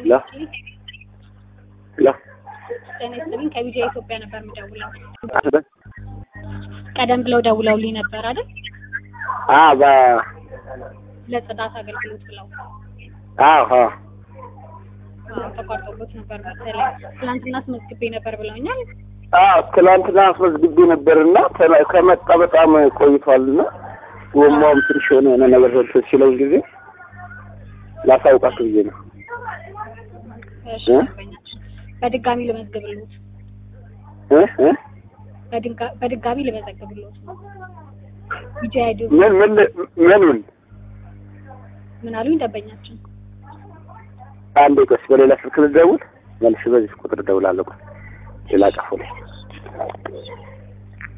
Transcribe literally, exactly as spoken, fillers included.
لا لا ተነስተን ከቢጃ ኢትዮጵያ ነበር የምደውለው ቀደም ብለው ደውለውልኝ ነበር አይደል አዎ ባ ለጽዳት አገልግሎት ብለው አዎ አዎ ተቋርጦበት ነበር መሰለኝ ትናንትና አስመዝግቤ ነበር ብለውኛል አዎ ትናንትና አስመዝግቤ ነበርና ከመጣ በጣም ቆይቷልና ወማም ትንሽ ሆነ ነገር ስለዚህ ጊዜ ላሳውቃችሁ ብዬ ነው እሺ በድጋሚ ለመዝግብልዎት እ እ በድጋሚ ለመዘግብልዎት ቢጃ አይዱ ምን ምን ምን ምን ምን አሉኝ ደበኛችን አንዴ ቆስ በሌላ ስልክ ልደውል መልስ በዚህ ቁጥር ደውላለሁ ሌላ ቀፎ